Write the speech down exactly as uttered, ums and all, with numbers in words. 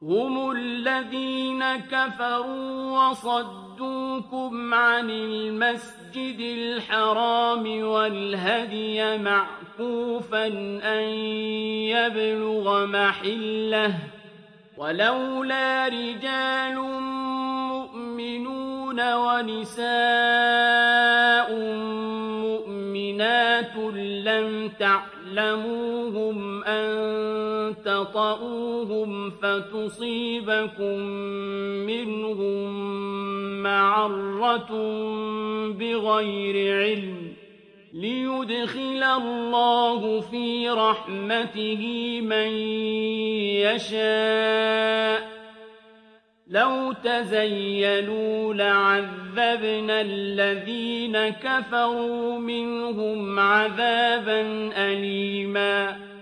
هم الذين كفروا وصدوكم عن المسجد الحرام والهدي معكوفا أن يبلغ محله ولولا رجال مؤمنون ونساء مؤمنات لم تعلموهم أن تطؤوهم فتصيبكم منهم معرة بغير علم ليدخل الله في رحمته من يشاء لو تزيلوا لعذبنا الذين كفروا منهم عذابا أليما